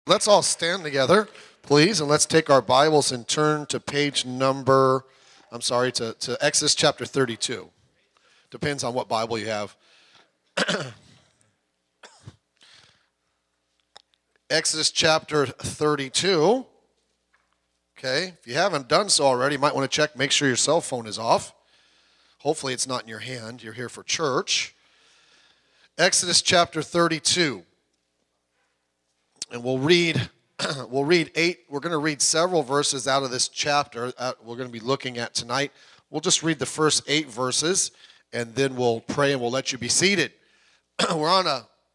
Let's all stand together, please, and let's take our Bibles and turn to to Exodus chapter 32. Depends on what Bible you have. Exodus chapter 32. Okay, if you haven't done so already, you might want to check, make sure your cell phone is off. Hopefully it's not in your hand. You're here for church. Exodus chapter 32. And we'll read 8. We're going to read several verses out of this chapter we're going to be looking at tonight. We'll just read the first 8 verses, and then we'll pray and we'll let you be seated. We're on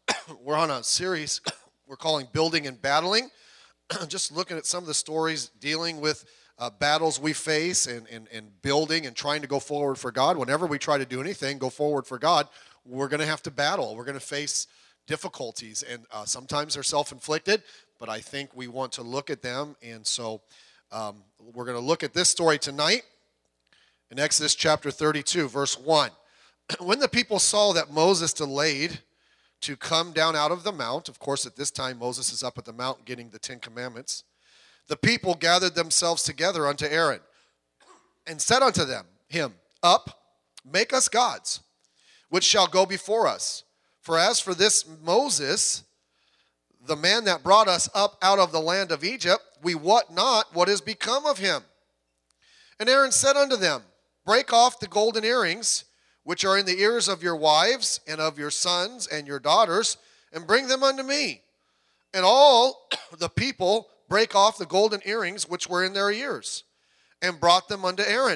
a series we're calling Building and Battling. Just looking at some of the stories dealing with battles we face and building and trying to go forward for God. Whenever we try to do anything, go forward for God, we're going to have to battle. We're going to face difficulties, and sometimes they're self-inflicted, but I think we want to look at them, and so we're going to look at this story tonight in Exodus chapter 32, verse 1. When the people saw that Moses delayed to come down out of the mount, of course at this time Moses is up at the mountain getting the 10 Commandments, the people gathered themselves together unto Aaron and said unto him, Up, make us gods, which shall go before us. For as for this Moses, the man that brought us up out of the land of Egypt, we wot not what is become of him. And Aaron said unto them, Break off the golden earrings, which are in the ears of your wives and of your sons and your daughters, and bring them unto me. And all the people brake off the golden earrings which were in their ears, and brought them unto Aaron.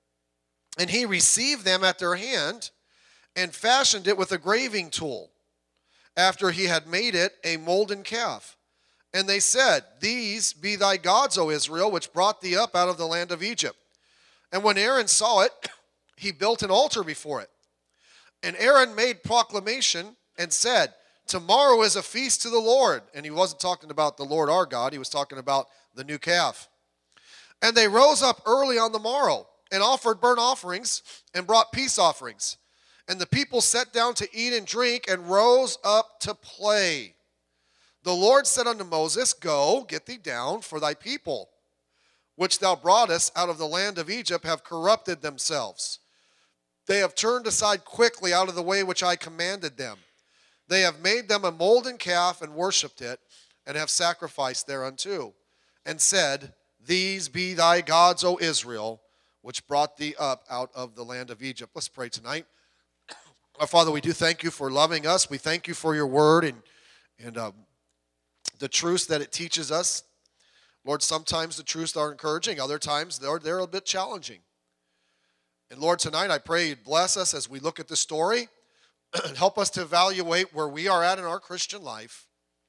And he received them at their hand, and fashioned it with a graving tool, after he had made it a molten calf. And they said, These be thy gods, O Israel, which brought thee up out of the land of Egypt. And when Aaron saw it, he built an altar before it. And Aaron made proclamation and said, Tomorrow is a feast to the Lord. And he wasn't talking about the Lord our God, he was talking about the new calf. And they rose up early on the morrow, and offered burnt offerings, and brought peace offerings. And the people sat down to eat and drink, and rose up to play. The Lord said unto Moses, Go, get thee down, for thy people, which thou broughtest out of the land of Egypt, have corrupted themselves. They have turned aside quickly out of the way which I commanded them. They have made them a molten calf, and worshipped it, and have sacrificed thereunto, and said, These be thy gods, O Israel, which brought thee up out of the land of Egypt. Let's pray tonight. Our Father, we do thank you for loving us. We thank you for your word and the truths that it teaches us. Lord, sometimes the truths are encouraging. Other times they're a bit challenging. And Lord, tonight I pray you'd bless us as we look at the story and help us to evaluate where we are at in our Christian life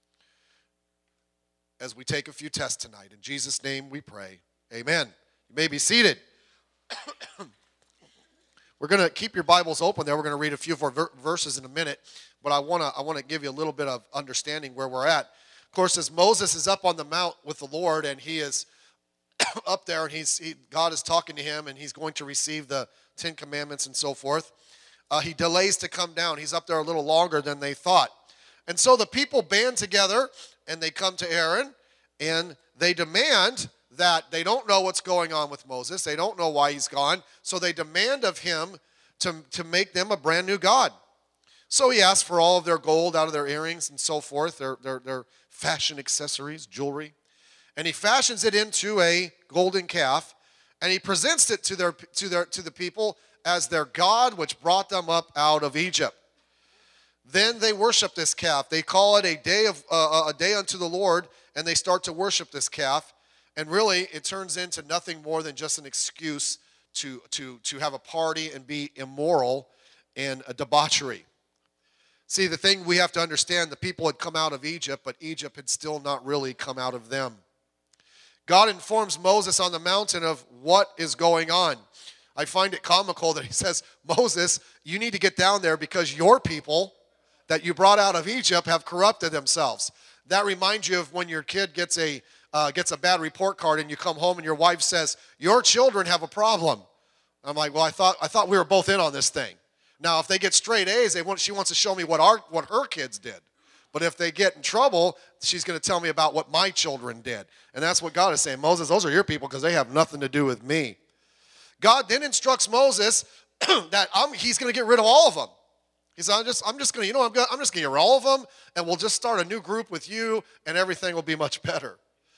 as we take a few tests tonight. In Jesus' name we pray. Amen. You may be seated. We're going to keep your Bibles open there. We're going to read a few more verses in a minute, but I want to give you a little bit of understanding where we're at. Of course, as Moses is up on the mount with the Lord, and he is up there, and God is talking to him, and he's going to receive the 10 Commandments and so forth. He delays to come down. He's up there a little longer than they thought. And so the people band together, and they come to Aaron, and they demand that they don't know what's going on with Moses. They don't know why he's gone. So they demand of him to make them a brand new god. So he asks for all of their gold out of their earrings and so forth, their fashion accessories, jewelry. And he fashions it into a golden calf, and he presents it to the people as their god, which brought them up out of Egypt. Then they worship this calf. They call it a day unto the Lord, and they start to worship this calf. And really, it turns into nothing more than just an excuse to have a party and be immoral and a debauchery. See, the thing we have to understand, the people had come out of Egypt, but Egypt had still not really come out of them. God informs Moses on the mountain of what is going on. I find it comical that he says, Moses, you need to get down there because your people that you brought out of Egypt have corrupted themselves. That reminds you of when your kid gets a bad report card and you come home and your wife says, your children have a problem. I'm like, well, I thought we were both in on this thing. Now, if they get straight A's, she wants to show me what her kids did. But if they get in trouble, she's going to tell me about what my children did. And that's what God is saying. Moses, those are your people because they have nothing to do with me. God then instructs Moses that he's going to get rid of all of them. He said, I'm just going to get rid of all of them, and we'll just start a new group with you, and everything will be much better.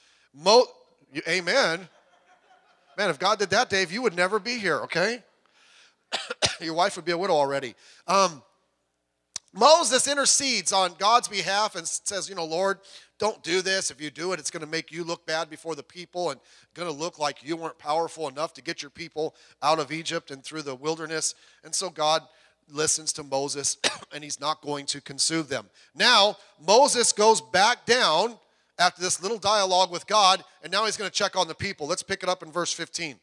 Amen. Man, if God did that, Dave, you would never be here, okay? Your wife would be a widow already. Moses intercedes on God's behalf and says, Lord, don't do this. If you do it, it's going to make you look bad before the people and going to look like you weren't powerful enough to get your people out of Egypt and through the wilderness. And so God listens to Moses, and he's not going to consume them. Now, Moses goes back down after this little dialogue with God, and now he's going to check on the people. Let's pick it up in verse 15.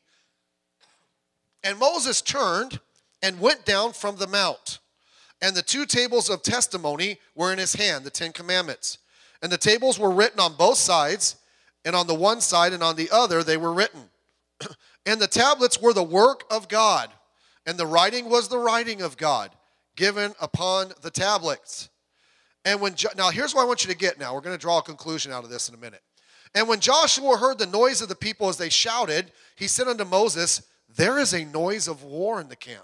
And Moses turned and went down from the mount, and the 2 tables of testimony were in his hand, the 10 commandments. And the tables were written on both sides, and on the one side and on the other they were written. And the tablets were the work of God, and the writing was the writing of God, given upon the tablets. And now here's what I want you to get now. We're going to draw a conclusion out of this in a minute. And when Joshua heard the noise of the people as they shouted, he said unto Moses, there is a noise of war in the camp.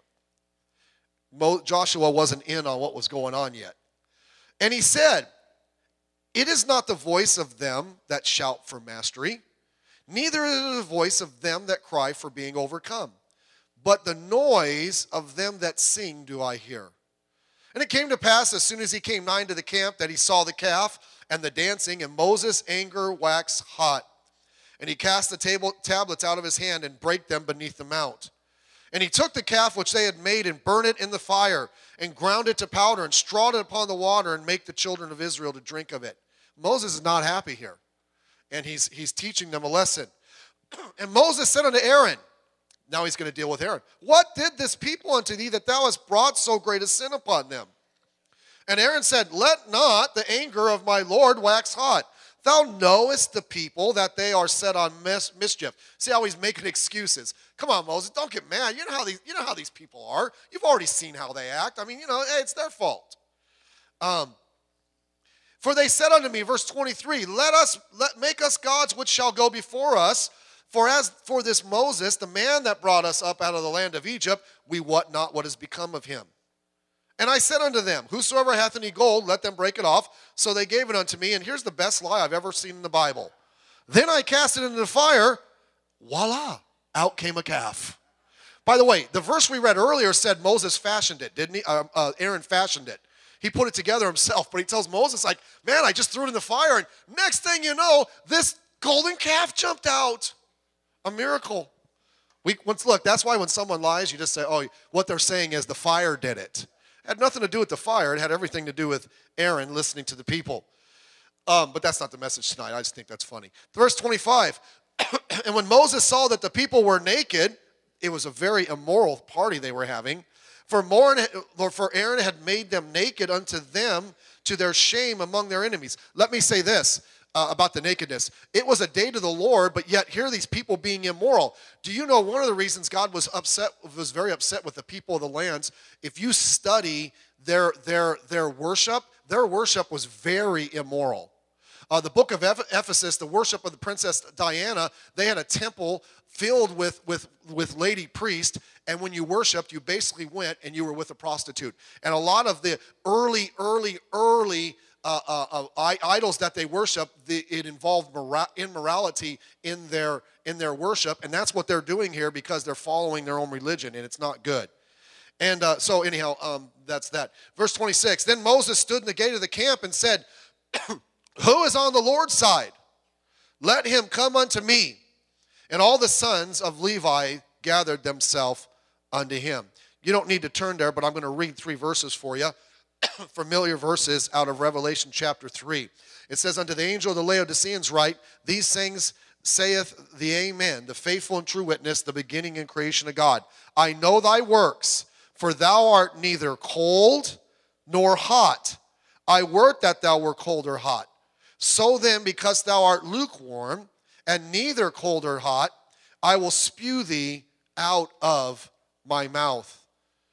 Joshua wasn't in on what was going on yet. And he said, it is not the voice of them that shout for mastery, neither is it the voice of them that cry for being overcome, but the noise of them that sing do I hear. And it came to pass, as soon as he came nigh to the camp, that he saw the calf and the dancing, and Moses' anger waxed hot. And he cast the tablets out of his hand and brake them beneath the mount. And he took the calf which they had made and burned it in the fire, and ground it to powder, and strawed it upon the water, and make the children of Israel to drink of it. Moses is not happy here, and he's teaching them a lesson. And Moses said unto Aaron, now he's going to deal with Aaron, what did this people unto thee that thou hast brought so great a sin upon them? And Aaron said, let not the anger of my Lord wax hot. Thou knowest the people that they are set on mischief. See how he's making excuses. Come on, Moses, don't get mad. You know how these people are. You've already seen how they act. I mean, hey, it's their fault. For they said unto me, verse 23, make us gods which shall go before us. For as for this Moses, the man that brought us up out of the land of Egypt, we wot not what has become of him. And I said unto them, whosoever hath any gold, let them break it off. So they gave it unto me, and here's the best lie I've ever seen in the Bible. Then I cast it into the fire, voila, out came a calf. By the way, the verse we read earlier said Moses fashioned it, didn't he? Aaron fashioned it. He put it together himself, but he tells Moses, like, man, I just threw it in the fire, and next thing you know, this golden calf jumped out. A miracle. Look, that's why when someone lies, you just say, oh, what they're saying is the fire did it. It had nothing to do with the fire. It had everything to do with Aaron listening to the people. But that's not the message tonight. I just think that's funny. Verse 25, and when Moses saw that the people were naked, it was a very immoral party they were having, for Aaron had made them naked unto them to their shame among their enemies. Let me say this about the nakedness. It was a day to the Lord, but yet here are these people being immoral. Do you know one of the reasons God was very upset with the people of the lands? If you study their worship was very immoral. The book of Ephesus, the worship of the princess Diana, they had a temple filled with lady priests, and when you worshiped, you basically went and you were with a prostitute. And a lot of the early idols that they worship, it involved immorality in their worship, and that's what they're doing here because they're following their own religion, and it's not good. And so anyhow, that's that. Verse 26, then Moses stood in the gate of the camp and said, who is on the Lord's side? Let him come unto me. And all the sons of Levi gathered themselves unto him. You don't need to turn there, but I'm going to read 3 verses for you. Familiar verses out of Revelation chapter 3. It says, unto the angel of the Laodiceans write, these things saith the Amen, the faithful and true witness, the beginning and creation of God. I know thy works, for thou art neither cold nor hot. I would that thou were cold or hot. So then, because thou art lukewarm, and neither cold or hot, I will spew thee out of my mouth.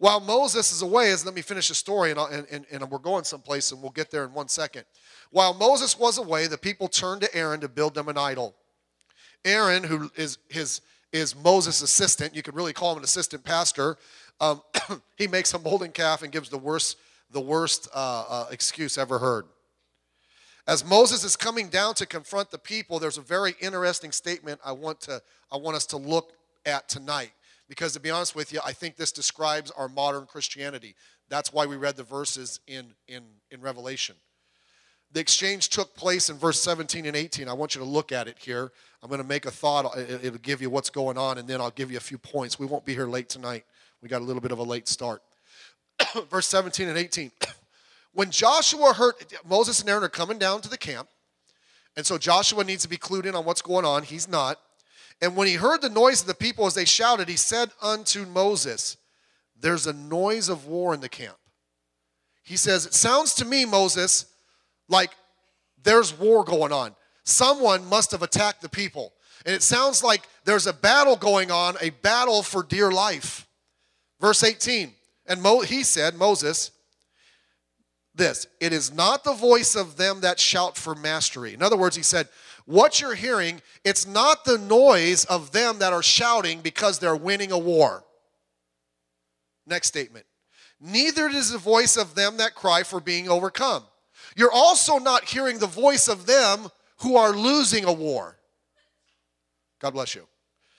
While Moses is away, let me finish the story, and we're going someplace, and we'll get there in 1 second. While Moses was away, the people turned to Aaron to build them an idol. Aaron, who is Moses' assistant, you could really call him an assistant pastor, he makes a molten calf and gives the worst excuse ever heard. As Moses is coming down to confront the people, there's a very interesting statement I want us to look at tonight. Because to be honest with you, I think this describes our modern Christianity. That's why we read the verses in Revelation. The exchange took place in verse 17 and 18. I want you to look at it here. I'm going to make a thought. It'll give you what's going on, and then I'll give you a few points. We won't be here late tonight. We got a little bit of a late start. Verse 17 and 18. When Joshua heard, Moses and Aaron are coming down to the camp, and so Joshua needs to be clued in on what's going on. He's not. And when he heard the noise of the people as they shouted, he said unto Moses, there's a noise of war in the camp. He says, it sounds to me, Moses, like there's war going on. Someone must have attacked the people. And it sounds like there's a battle going on, a battle for dear life. Verse 18, and he said, Moses, this, it is not the voice of them that shout for mastery. In other words, he said, what you're hearing, it's not the noise of them that are shouting because they're winning a war. Next statement. Neither is the voice of them that cry for being overcome. You're also not hearing the voice of them who are losing a war. God bless you.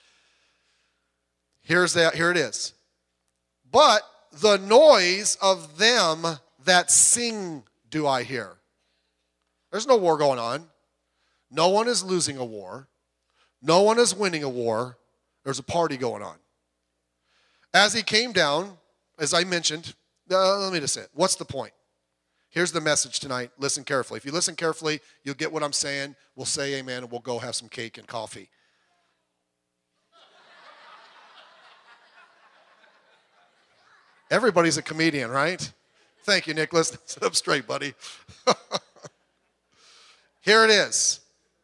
Here it is. But the noise of them that sing do I hear. There's no war going on. No one is losing a war. No one is winning a war. There's a party going on. As he came down, as I mentioned, let me just say it. What's the point? Here's the message tonight. Listen carefully. If you listen carefully, you'll get what I'm saying. We'll say amen, and we'll go have some cake and coffee. Everybody's a comedian, right? Thank you, Nicholas. Sit up straight, buddy. Here it is.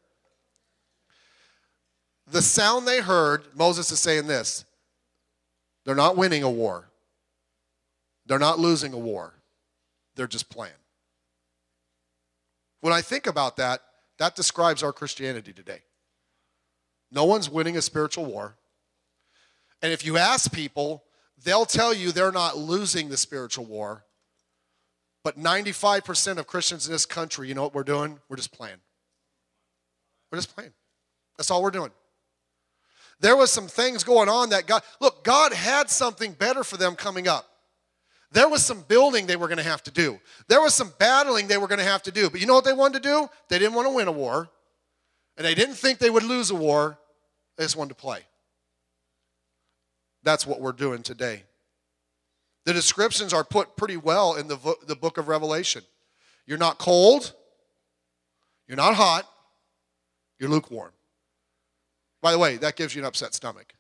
The sound they heard, Moses is saying this. They're not winning a war. They're not losing a war. They're just playing. When I think about that, that describes our Christianity today. No one's winning a spiritual war. And if you ask people, they'll tell you they're not losing the spiritual war. But 95% of Christians in this country, you know what we're doing? We're just playing. We're just playing. That's all we're doing. There was some things going on that God had something better for them coming up. There was some building they were going to have to do. There was some battling they were going to have to do. But you know what they wanted to do? They didn't want to win a war. And they didn't think they would lose a war. They just wanted to play. That's what we're doing today. The descriptions are put pretty well in the book of Revelation. You're not cold. You're not hot. You're lukewarm. By the way, that gives you an upset stomach.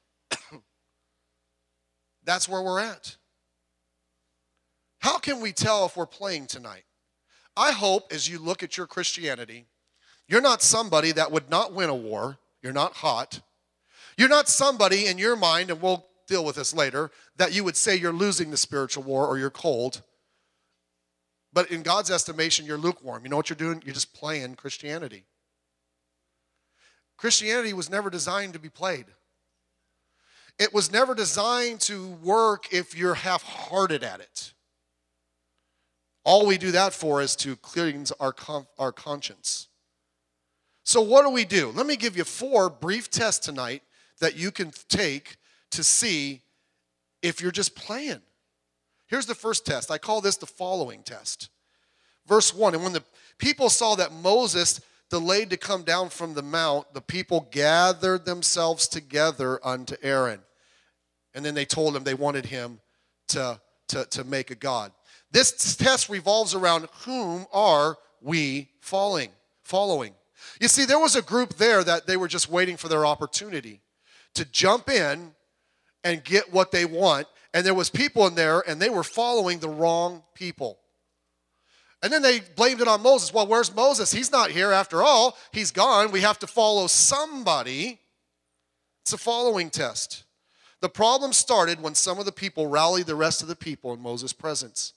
That's where we're at. How can we tell if we're playing tonight? I hope as you look at your Christianity, you're not somebody that would not win a war. You're not hot. You're not somebody in your mind, and we'll deal with this later, that you would say you're losing the spiritual war or you're cold. But in God's estimation, you're lukewarm. You know what you're doing? You're just playing Christianity. Christianity was never designed to be played. It was never designed to work if you're half-hearted at it. All we do that for is to cleanse our conscience. So what do? Let me give you 4 brief tests tonight that you can take to see if you're just playing. Here's the first test. I call this the following test. Verse 1, and when the people saw that Moses delayed to come down from the mount, the people gathered themselves together unto Aaron. And then they told him they wanted him to make a god. This test revolves around whom are we following. You see, there was a group there that they were just waiting for their opportunity to jump in and get what they want. And there was people in there, and they were following the wrong people. And then they blamed it on Moses. Well, where's Moses? He's not here after all. He's gone. We have to follow somebody. It's a following test. The problem started when some of the people rallied the rest of the people in Moses' presence.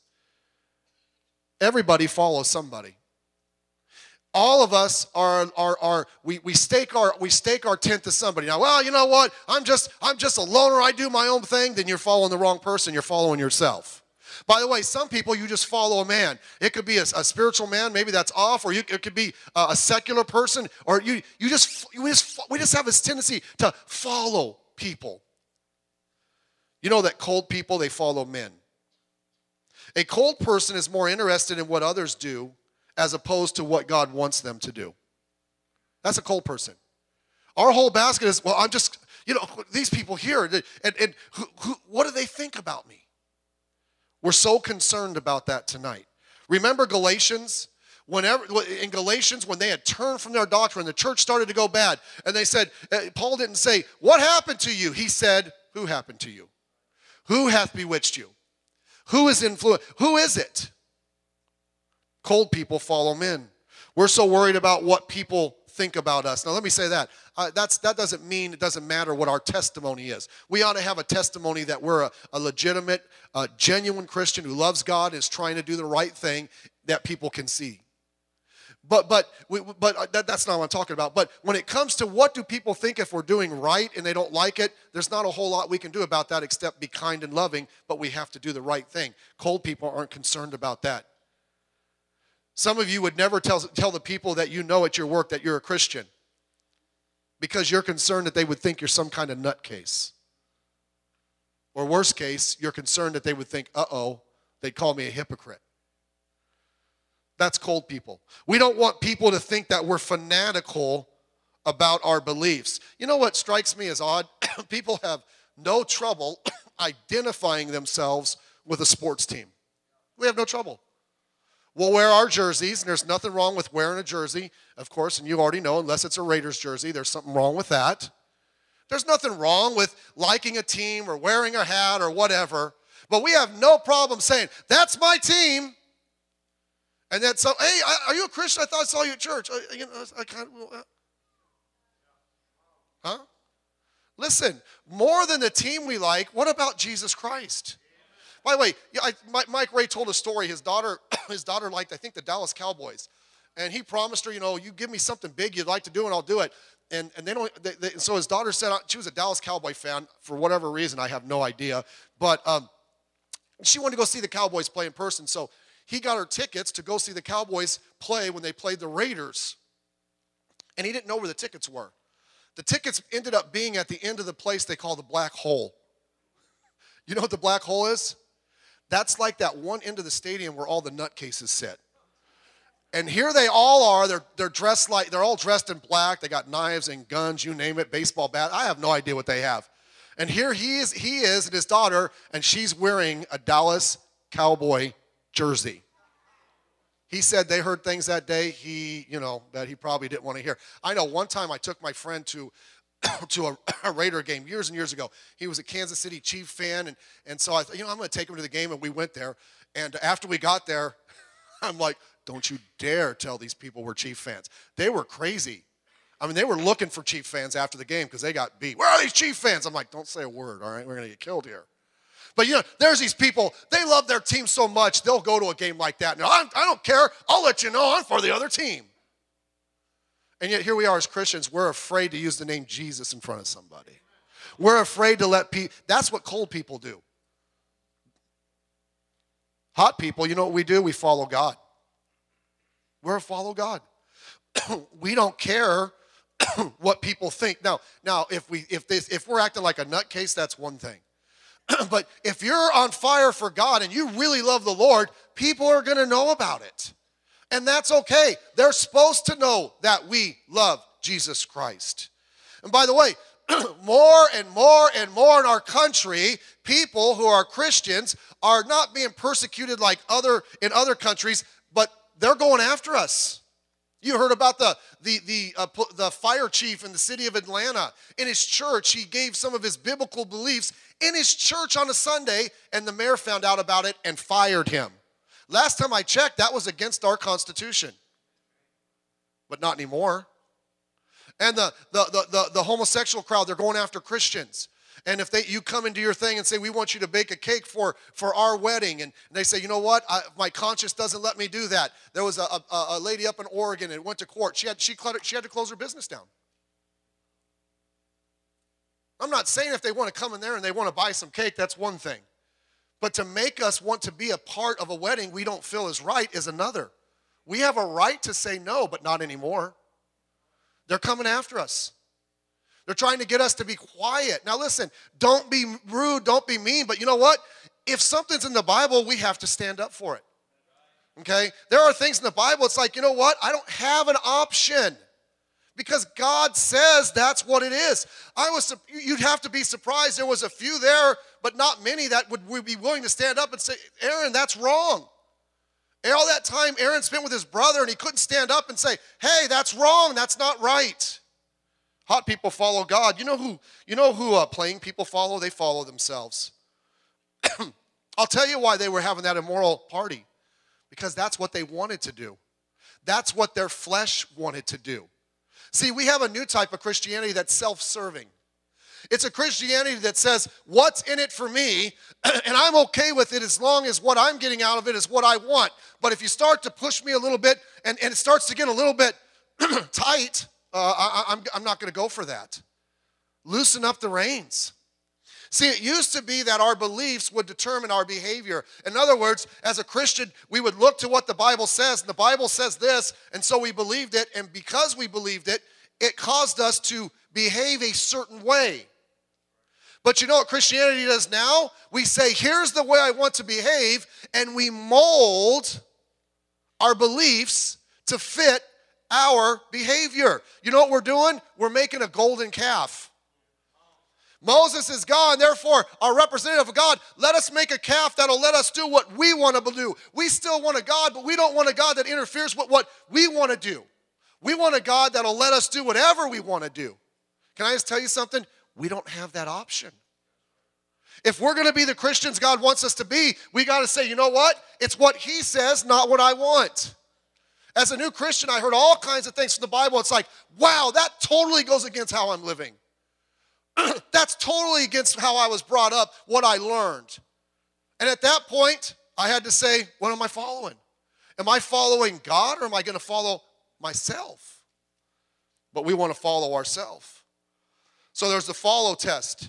Everybody follows somebody. All of us we stake our tent to somebody. Now, well, you know what? I'm just a loner. I do my own thing. Then you're following the wrong person. You're following yourself. By the way, some people, you just follow a man. It could be a spiritual man. Maybe that's off, or it could be a secular person, or we just have this tendency to follow people. You know that cold people, they follow men. A cold person is more interested in what others do as opposed to what God wants them to do. That's a cold person. Our whole basket is, well, I'm just, these people here, and what do they think about me? We're so concerned about that tonight. Remember Galatians? In Galatians, when they had turned from their doctrine, the church started to go bad, and they said, Paul didn't say, what happened to you? He said, who happened to you? Who hath bewitched you? Who is influenced? Who is it? Cold people follow men. We're so worried about what people think about us. Now, let me say that. That doesn't mean it doesn't matter what our testimony is. We ought to have a testimony that we're a legitimate, genuine Christian who loves God and is trying to do the right thing that people can see. But that's not what I'm talking about. But when it comes to what do people think if we're doing right and they don't like it, there's not a whole lot we can do about that except be kind and loving, but we have to do the right thing. Cold people aren't concerned about that. Some of you would never tell the people that you know at your work that you're a Christian because you're concerned that they would think you're some kind of nutcase. Or worst case, you're concerned that they would think, they'd call me a hypocrite. That's cold people. We don't want people to think that we're fanatical about our beliefs. You know what strikes me as odd? People have no trouble identifying themselves with a sports team. We have no trouble. We'll wear our jerseys, and there's nothing wrong with wearing a jersey, of course, and you already know, unless it's a Raiders jersey, there's something wrong with that. There's nothing wrong with liking a team or wearing a hat or whatever, but we have no problem saying, that's my team. And then, hey, are you a Christian? I thought I saw you at church. Huh? Listen, more than the team we like, what about Jesus Christ? By the way, Mike Ray told a story. His daughter liked, I think, the Dallas Cowboys. And he promised her, you give me something big you'd like to do and I'll do it. And so his daughter said, she was a Dallas Cowboy fan for whatever reason, I have no idea. But she wanted to go see the Cowboys play in person. So he got her tickets to go see the Cowboys play when they played the Raiders. And he didn't know where the tickets were. The tickets ended up being at the end of the place they call the Black Hole. You know what the Black Hole is? That's like that one end of the stadium where all the nutcases sit. And here they all are. They're all dressed in black. They got knives and guns, you name it, baseball bat. I have no idea what they have. And here he is and his daughter, and she's wearing a Dallas Cowboy jersey. He said they heard things that day that he probably didn't want to hear. I know one time I took my friend to a Raider game years and years ago. He was a Kansas City Chief fan, and so I thought, I'm going to take him to the game, and we went there. And after we got there, I'm like, don't you dare tell these people we're Chief fans. They were crazy. I mean, they were looking for Chief fans after the game because they got beat. Where are these Chief fans? I'm like, don't say a word, all right? We're going to get killed here. But, there's these people, they love their team so much, they'll go to a game like that. No, I don't care. I'll let you know I'm for the other team. And yet here we are as Christians, we're afraid to use the name Jesus in front of somebody. We're afraid to let people, that's what cold people do. Hot people, you know what we do? We follow God. We're a follow God. We don't care what people think. Now, if we're acting like a nutcase, that's one thing. But if you're on fire for God and you really love the Lord, people are going to know about it. And that's okay. They're supposed to know that we love Jesus Christ. And by the way, more and more and more in our country, people who are Christians are not being persecuted like in other countries, but they're going after us. You heard about the fire chief in the city of Atlanta. In his church, he gave some of his biblical beliefs in his church on a Sunday, and the mayor found out about it and fired him. Last time I checked, that was against our Constitution. But not anymore. And the homosexual crowd, they're going after Christians. And if you come into your thing and say, we want you to bake a cake for our wedding, and they say, you know what, my conscience doesn't let me do that. There was a lady up in Oregon and went to court. She had to close her business down. I'm not saying if they want to come in there and they want to buy some cake, that's one thing. But to make us want to be a part of a wedding we don't feel is right is another. We have a right to say no, but not anymore. They're coming after us. They're trying to get us to be quiet. Now listen, don't be rude, don't be mean, but you know what? If something's in the Bible, we have to stand up for it. Okay? There are things in the Bible, it's like, you know what? I don't have an option. Because God says that's what it is. You'd have to be surprised. There was a few there, but not many that would be willing to stand up and say, Aaron, that's wrong. And all that time Aaron spent with his brother, and he couldn't stand up and say, hey, that's wrong. That's not right. Hot people follow God. You know who playing people follow? They follow themselves. I'll tell you why they were having that immoral party. Because that's what they wanted to do. That's what their flesh wanted to do. See, we have a new type of Christianity that's self-serving. It's a Christianity that says, what's in it for me, and I'm okay with it as long as what I'm getting out of it is what I want. But if you start to push me a little bit, and it starts to get a little bit tight, I'm not going to go for that. Loosen up the reins. See, it used to be that our beliefs would determine our behavior. In other words, as a Christian, we would look to what the Bible says, and the Bible says this, and so we believed it, and because we believed it, it caused us to behave a certain way. But you know what Christianity does now? We say, here's the way I want to behave, and we mold our beliefs to fit our behavior. You know what we're doing? We're making a golden calf. Moses is gone, therefore, our representative of God, let us make a calf that'll let us do what we want to do. We still want a God, but we don't want a God that interferes with what we want to do. We want a God that'll let us do whatever we want to do. Can I just tell you something? We don't have that option. If we're going to be the Christians God wants us to be, we got to say, you know what? It's what He says, not what I want. As a new Christian, I heard all kinds of things from the Bible. It's like, wow, that totally goes against how I'm living. That's totally against how I was brought up, what I learned. And at that point, I had to say, what am I following? Am I following God, or am I going to follow myself? But we want to follow ourselves. So there's the follow test.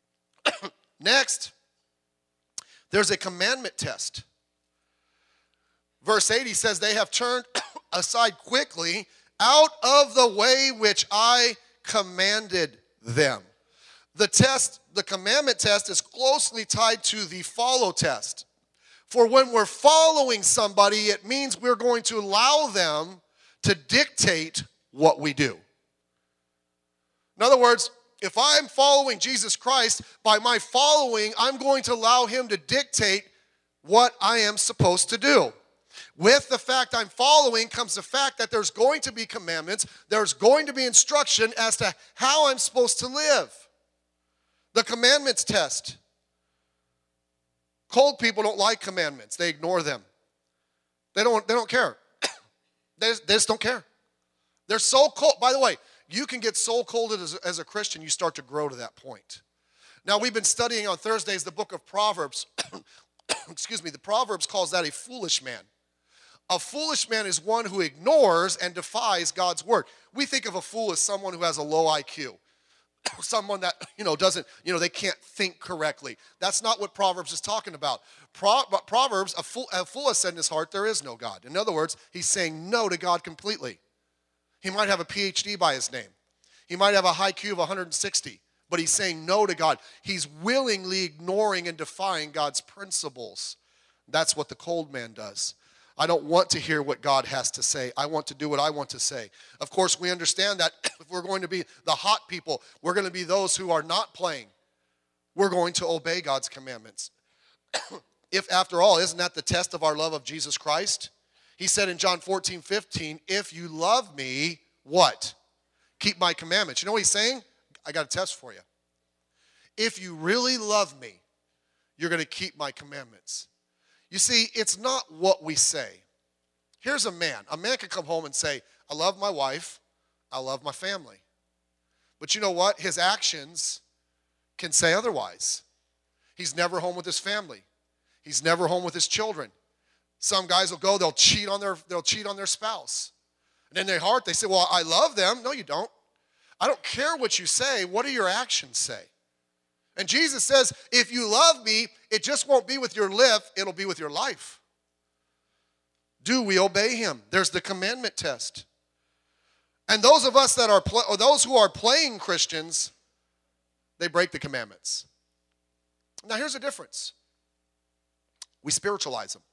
Next, there's a commandment test. Verse 80 says, they have turned aside quickly out of the way which I commanded them. The commandment test is closely tied to the follow test. For when we're following somebody, it means we're going to allow them to dictate what we do. In other words, if I'm following Jesus Christ, by my following, I'm going to allow Him to dictate what I am supposed to do. With the fact I'm following comes the fact that there's going to be commandments, there's going to be instruction as to how I'm supposed to live. The commandments test. Cold people don't like commandments. They ignore them. They don't care. They just don't care. They're so cold. By the way, you can get so cold as a Christian, you start to grow to that point. Now, we've been studying on Thursdays the book of Proverbs. Excuse me, the Proverbs calls that a foolish man. A foolish man is one who ignores and defies God's word. We think of a fool as someone who has a low IQ. Someone that, doesn't, they can't think correctly. That's not what Proverbs is talking about. Proverbs, a fool has said in his heart, there is no God. In other words, he's saying no to God completely. He might have a PhD by his name. He might have a IQ of 160, but he's saying no to God. He's willingly ignoring and defying God's principles. That's what the cold man does. I don't want to hear what God has to say. I want to do what I want to say. Of course, we understand that if we're going to be the hot people, we're going to be those who are not playing. We're going to obey God's commandments. If, after all, isn't that the test of our love of Jesus Christ? He said in John 14:15, if you love me, what? Keep my commandments. You know what he's saying? I got a test for you. If you really love me, you're going to keep my commandments. You see, it's not what we say. Here's a man. A man can come home and say, I love my wife, I love my family. But you know what? His actions can say otherwise. He's never home with his family. He's never home with his children. Some guys will go, they'll cheat on their spouse. And in their heart, they say, well, I love them. No, you don't. I don't care what you say. What do your actions say? And Jesus says, if you love me, it just won't be with your lips, it'll be with your life. Do we obey him? There's the commandment test. And those of us that are, those who are playing Christians, they break the commandments. Now here's the difference. We spiritualize them.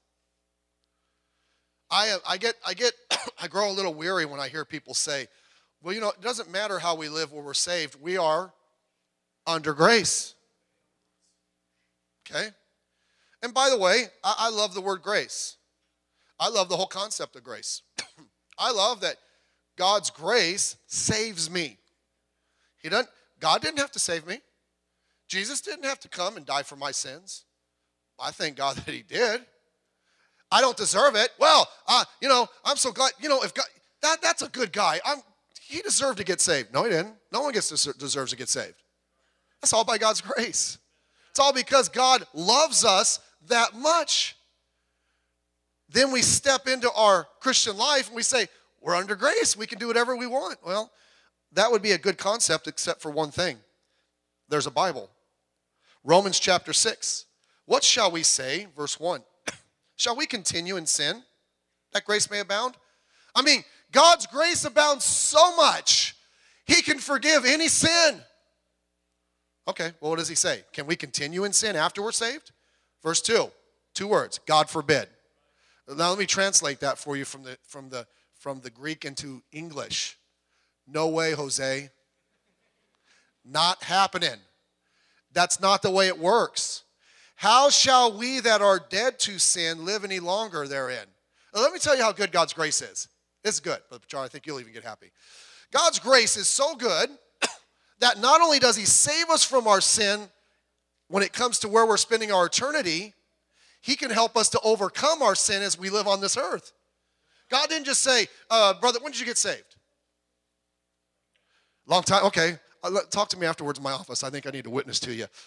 I grow a little weary when I hear people say, well, you know, it doesn't matter how we live when we're saved. We are under grace. Okay? And by the way, I love the word grace. I love the whole concept of grace. I love that God's grace saves me. God didn't have to save me. Jesus didn't have to come and die for my sins. I thank God that he did. I don't deserve it. Well, I'm so glad, if God, that's a good guy. He deserved to get saved. No, he didn't. No one deserves to get saved. That's all by God's grace. It's all because God loves us that much. Then we step into our Christian life and we say, we're under grace. We can do whatever we want. Well, that would be a good concept except for one thing. There's a Bible. Romans chapter 6. What shall we say? Verse 1. Shall we continue in sin, that grace may abound? I mean, God's grace abounds so much, he can forgive any sin. Okay, well, what does he say? Can we continue in sin after we're saved? Verse 2, 2 words, God forbid. Now let me translate that for you from the Greek into English. No way, Jose. Not happening. That's not the way it works. How shall we that are dead to sin live any longer therein? Now, let me tell you how good God's grace is. It's good, Brother Pachar. I think you'll even get happy. God's grace is so good that not only does he save us from our sin when it comes to where we're spending our eternity, he can help us to overcome our sin as we live on this earth. God didn't just say, brother, when did you get saved? Long time? Okay. Talk to me afterwards in my office. I think I need to witness to you.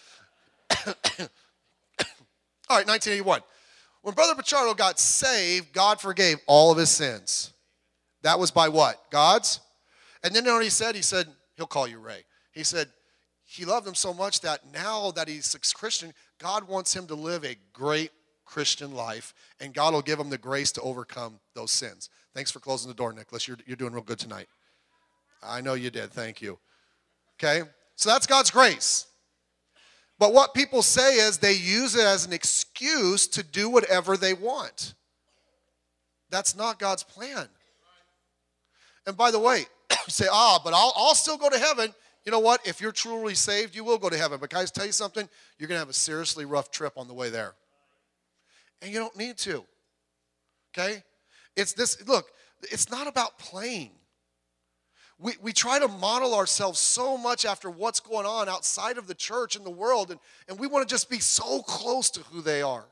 All right, 1981. When Brother Pachardo got saved, God forgave all of his sins. That was by what? God's? And then you know what he said? He said, he'll call you Ray. He said, he loved him so much that now that he's a Christian, God wants him to live a great Christian life, and God will give him the grace to overcome those sins. Thanks for closing the door, Nicholas. You're doing real good tonight. I know you did. Thank you. Okay? So that's God's grace. But what people say is they use it as an excuse to do whatever they want. That's not God's plan. And by the way, you say, but I'll still go to heaven. You know what? If you're truly saved, you will go to heaven. But guys, tell you something, you're going to have a seriously rough trip on the way there. And you don't need to. Okay? Look, it's not about playing. We try to model ourselves so much after what's going on outside of the church and the world, and we want to just be so close to who they are.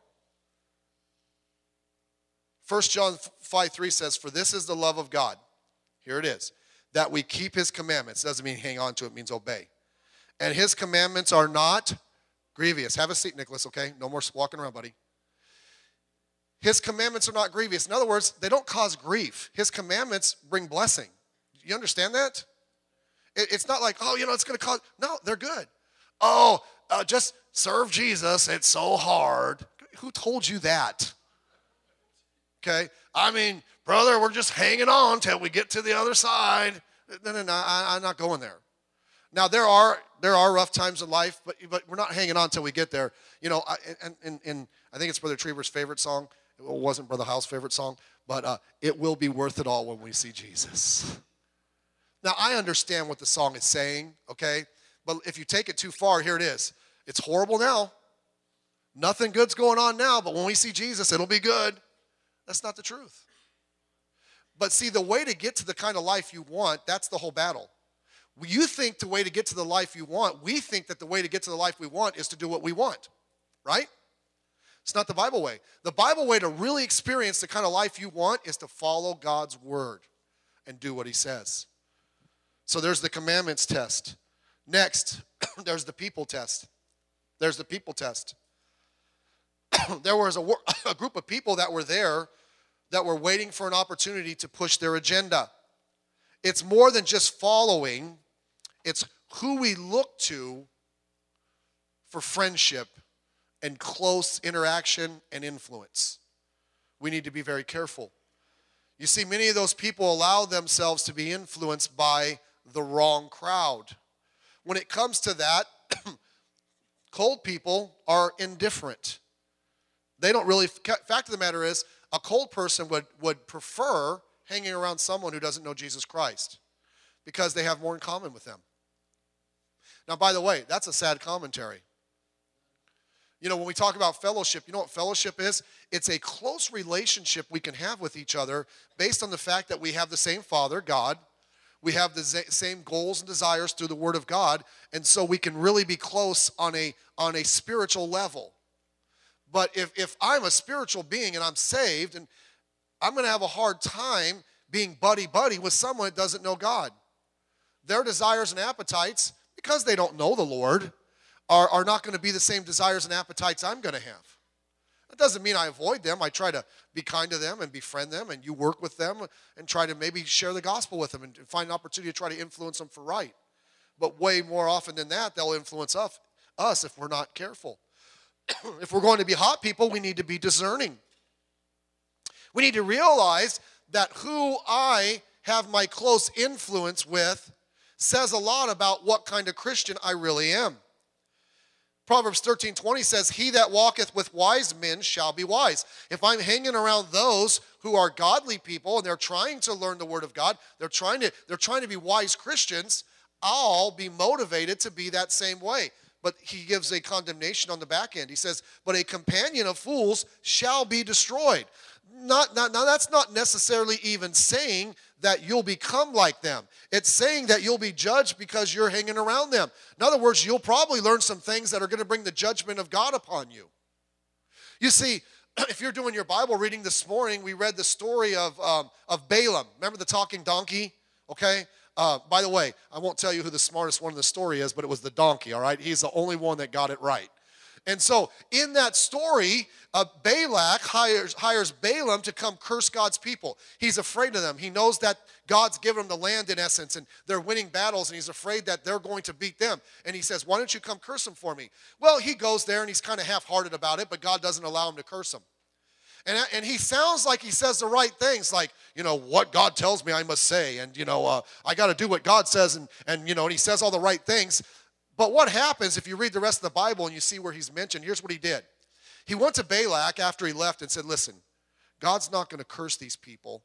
1 John 5:3 says, for this is the love of God. Here it is. That we keep his commandments. Doesn't mean hang on to it, means obey. And his commandments are not grievous. Have a seat, Nicholas, okay? No more walking around, buddy. His commandments are not grievous. In other words, they don't cause grief. His commandments bring blessing. You understand that? It's not like, it's going to cause. No, they're good. Just serve Jesus. It's so hard. Who told you that? Okay? I mean, brother, we're just hanging on till we get to the other side. No, I'm not going there. Now, there are rough times in life, but we're not hanging on till we get there. You know, and I think it's Brother Trevor's favorite song. It wasn't Brother Howe's favorite song, but it will be worth it all when we see Jesus. Now, I understand what the song is saying, okay? But if you take it too far, here it is. It's horrible now. Nothing good's going on now, but when we see Jesus, it'll be good. That's not the truth. But see, the way to get to the kind of life you want, that's the whole battle. You think the way to get to the life you want, we think that the way to get to the life we want is to do what we want, right? It's not the Bible way. The Bible way to really experience the kind of life you want is to follow God's word and do what he says. So there's the commandments test. Next, there's the people test. There's the people test. There was a group of people that were there that were waiting for an opportunity to push their agenda. It's more than just following. It's who we look to for friendship and close interaction and influence. We need to be very careful. You see, many of those people allow themselves to be influenced by the wrong crowd. When it comes to that, cold people are indifferent. They don't really, fact of the matter is, a cold person would prefer hanging around someone who doesn't know Jesus Christ because they have more in common with them. Now, by the way, that's a sad commentary. You know, when we talk about fellowship, you know what fellowship is? It's a close relationship we can have with each other based on the fact that we have the same Father, God. We have the same goals and desires through the Word of God, and so we can really be close on a spiritual level. But if I'm a spiritual being and I'm saved, and I'm going to have a hard time being buddy-buddy with someone that doesn't know God. Their desires and appetites, because they don't know the Lord, are not going to be the same desires and appetites I'm going to have. That doesn't mean I avoid them. I try to be kind to them and befriend them, and you work with them and try to maybe share the gospel with them and find an opportunity to try to influence them for right. But way more often than that, they'll influence us if we're not careful. If we're going to be hot people, we need to be discerning. We need to realize that who I have my close influence with says a lot about what kind of Christian I really am. Proverbs 13:20 says, "He that walketh with wise men shall be wise." If I'm hanging around those who are godly people and they're trying to learn the Word of God, they're trying to be wise Christians, I'll be motivated to be that same way. But he gives a condemnation on the back end. He says, "But a companion of fools shall be destroyed." Now that's not necessarily even saying that you'll become like them. It's saying that you'll be judged because you're hanging around them. In other words, you'll probably learn some things that are going to bring the judgment of God upon you. You see, if you're doing your Bible reading this morning, we read the story of Balaam. Remember the talking donkey? Okay? By the way, I won't tell you who the smartest one in the story is, but it was the donkey, all right? He's the only one that got it right. And so in that story, Balak hires Balaam to come curse God's people. He's afraid of them. He knows that God's given them the land in essence, and they're winning battles, and he's afraid that they're going to beat them. And he says, "Why don't you come curse them for me?" Well, he goes there, and he's kind of half-hearted about it, but God doesn't allow him to curse them. And he sounds like he says the right things, like, what God tells me I must say, and, I got to do what God says, and he says all the right things. But what happens if you read the rest of the Bible and you see where he's mentioned? Here's what he did. He went to Balak after he left and said, "Listen, God's not going to curse these people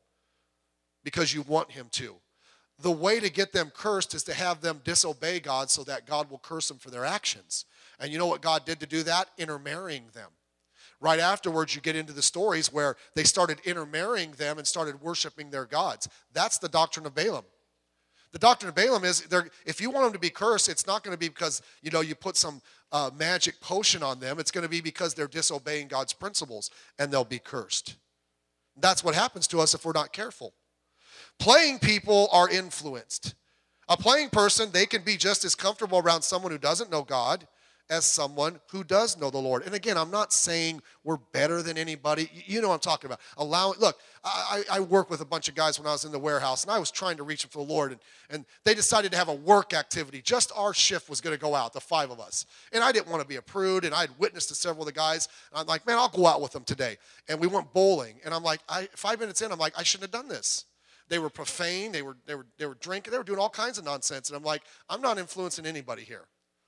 because you want him to. The way to get them cursed is to have them disobey God so that God will curse them for their actions." And you know what God did to do that? Intermarrying them. Right afterwards, you get into the stories where they started intermarrying them and started worshiping their gods. That's the doctrine of Balaam. The doctrine of Balaam is, if you want them to be cursed, it's not going to be because, you put some magic potion on them. It's going to be because they're disobeying God's principles, and they'll be cursed. That's what happens to us if we're not careful. Playing people are influenced. A playing person, they can be just as comfortable around someone who doesn't know God as someone who does know the Lord. And again, I'm not saying we're better than anybody. You know what I'm talking about. Look, I worked with a bunch of guys when I was in the warehouse, and I was trying to reach them for the Lord, and they decided to have a work activity. Just our shift was going to go out, the 5 of us. And I didn't want to be a prude, and I had witnessed to several of the guys, and I'm like, man, I'll go out with them today. And we went bowling, and I'm like, 5 minutes in, I'm like, I shouldn't have done this. They were profane, they were drinking, they were doing all kinds of nonsense, and I'm like, I'm not influencing anybody here.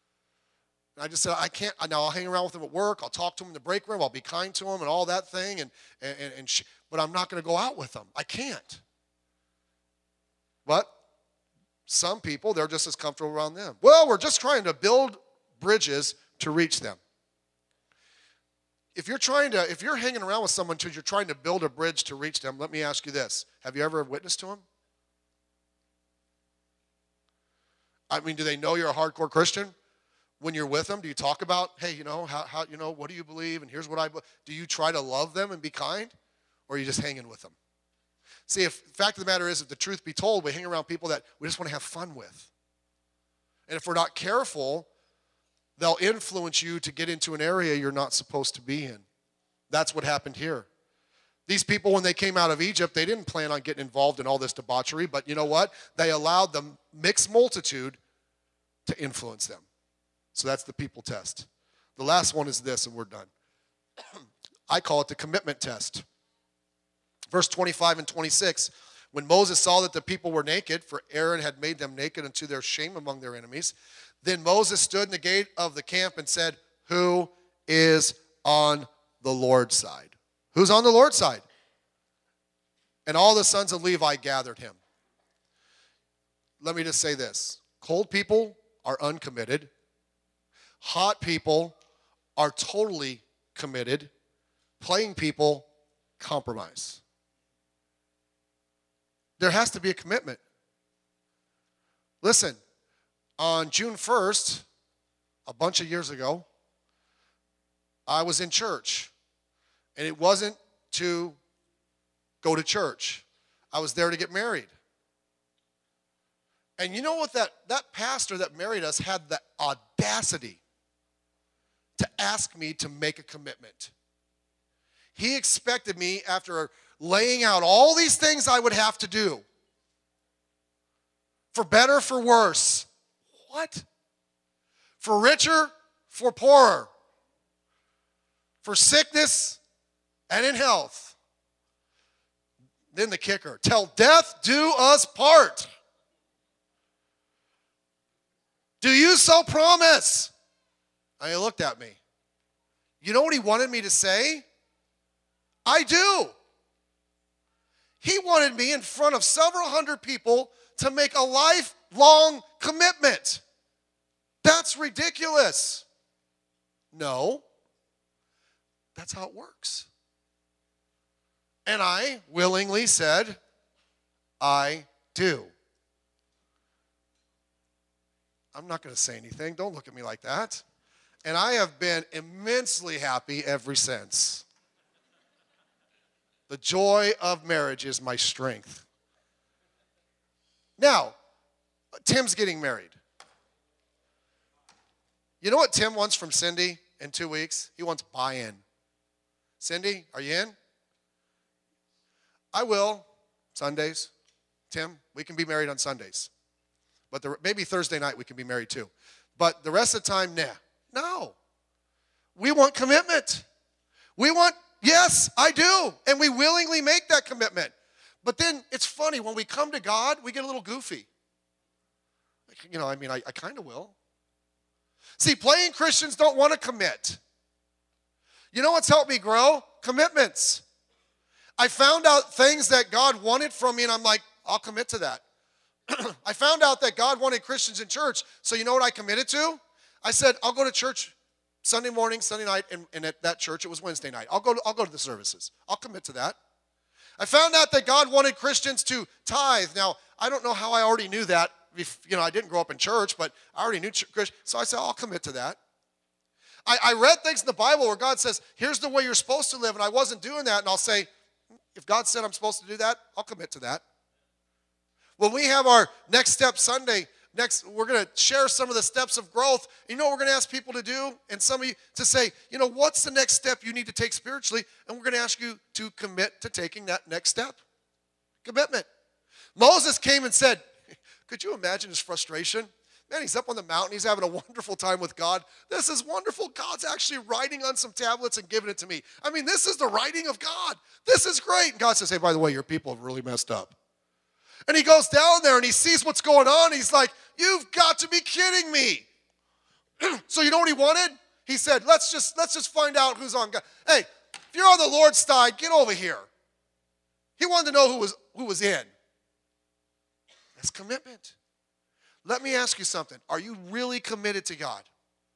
And I just said, I can't. Now I'll hang around with them at work. I'll talk to them in the break room. I'll be kind to them and all that thing. But I'm not going to go out with them. I can't. But some people, they're just as comfortable around them. Well, we're just trying to build bridges to reach them. If you're hanging around with someone because you're trying to build a bridge to reach them, let me ask you this: have you ever witnessed to them? I mean, do they know you're a hardcore Christian? When you're with them, do you talk about, hey, how what do you believe, and here's what I believe? Do you try to love them and be kind, or are you just hanging with them? See, the fact of the matter is, if the truth be told, we hang around people that we just want to have fun with. And if we're not careful, they'll influence you to get into an area you're not supposed to be in. That's what happened here. These people, when they came out of Egypt, they didn't plan on getting involved in all this debauchery, but you know what? They allowed the mixed multitude to influence them. So that's the people test. The last one is this, and we're done. I call it the commitment test. Verse 25 and 26, when Moses saw that the people were naked, for Aaron had made them naked unto their shame among their enemies, then Moses stood in the gate of the camp and said, who is on the Lord's side? Who's on the Lord's side? And all the sons of Levi gathered him. Let me just say this. Cold people are uncommitted. Hot people are totally committed. Playing people compromise. There has to be a commitment. Listen, on June 1st, a bunch of years ago, I was in church. And it wasn't to go to church. I was there to get married. And you know what? That pastor that married us had the audacity to ask me to make a commitment. He expected me, after laying out all these things I would have to do, for better, for worse. What? For richer, for poorer. For sickness, and in health. Then the kicker, till death do us part. Do you so promise? And he looked at me. You know what he wanted me to say? I do. He wanted me in front of several hundred people to make a lifelong commitment. That's ridiculous. No. That's how it works. And I willingly said, I do. I'm not going to say anything. Don't look at me like that. And I have been immensely happy ever since. The joy of marriage is my strength. Now, Tim's getting married. You know what Tim wants from Cindy in 2 weeks? He wants buy-in. Cindy, are you in? I will. Sundays. Tim, we can be married on Sundays. But maybe Thursday night we can be married too. But the rest of the time, nah. No. We want commitment. We want, yes, I do. And we willingly make that commitment. But then it's funny, when we come to God, we get a little goofy. I kind of will. See, playing Christians don't want to commit. You know what's helped me grow? Commitments. I found out things that God wanted from me, and I'm like, I'll commit to that. I found out that God wanted Christians in church, so you know what I committed to? I said, I'll go to church Sunday morning, Sunday night, and at that church, it was Wednesday night. I'll go to the services. I'll commit to that. I found out that God wanted Christians to tithe. Now, I don't know how I already knew that. I didn't grow up in church, but I already knew Christians, so I said, I'll commit to that. I read things in the Bible where God says, here's the way you're supposed to live, and I wasn't doing that, and I'll say, if God said I'm supposed to do that, I'll commit to that. When we have our Next Step Sunday, we're going to share some of the steps of growth. You know what we're going to ask people to do? And some of you to say, what's the next step you need to take spiritually? And we're going to ask you to commit to taking that next step. Commitment. Moses came and said, could you imagine his frustration? Man, he's up on the mountain. He's having a wonderful time with God. This is wonderful. God's actually writing on some tablets and giving it to me. This is the writing of God. This is great. And God says, hey, by the way, your people have really messed up. And he goes down there and he sees what's going on. He's like, you've got to be kidding me. So you know what he wanted? He said, let's just find out who's on God. Hey, if you're on the Lord's side, get over here. He wanted to know who was in. That's commitment. Let me ask you something. Are you really committed to God?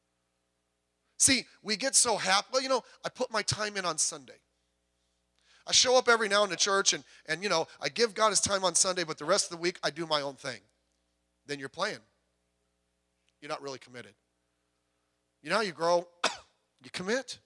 See, we get so happy. Well, I put my time in on Sunday. I show up every now in the church and I give God his time on Sunday, but the rest of the week I do my own thing. Then you're playing. You're not really committed. You know how you grow? You commit.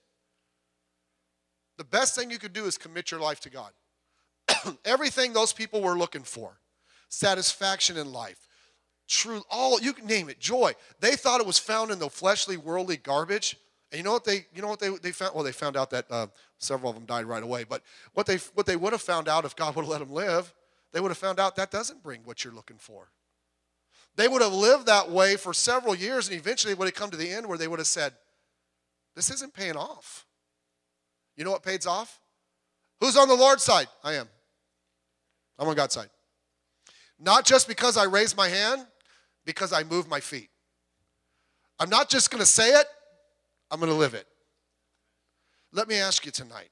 The best thing you could do is commit your life to God. Everything those people were looking for. Satisfaction in life. True, all you can name it, joy. They thought it was found in the fleshly, worldly garbage. And you know what they found? Well, they found out that several of them died right away. But what they would have found out if God would have let them live, they would have found out that doesn't bring what you're looking for. They would have lived that way for several years, and eventually would have come to the end where they would have said, this isn't paying off. You know what pays off? Who's on the Lord's side? I am. I'm on God's side. Not just because I raise my hand, because I move my feet. I'm not just going to say it, I'm going to live it. Let me ask you tonight,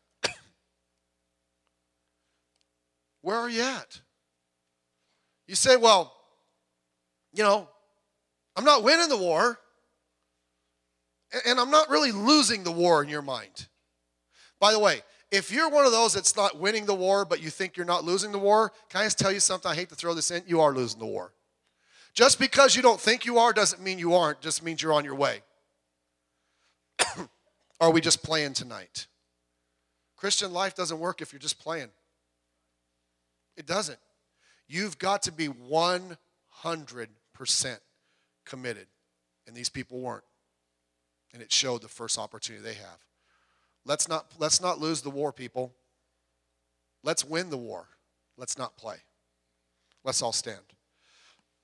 where are you at? You say, well, I'm not winning the war, and I'm not really losing the war in your mind. By the way, if you're one of those that's not winning the war, but you think you're not losing the war, can I just tell you something? I hate to throw this in. You are losing the war. Just because you don't think you are doesn't mean you aren't. Just means you're on your way. Are we just playing tonight? Christian life doesn't work if you're just playing. It doesn't. You've got to be 100% committed. And these people weren't. And it showed the first opportunity they have. Let's not lose the war, people. Let's win the war. Let's not play. Let's all stand.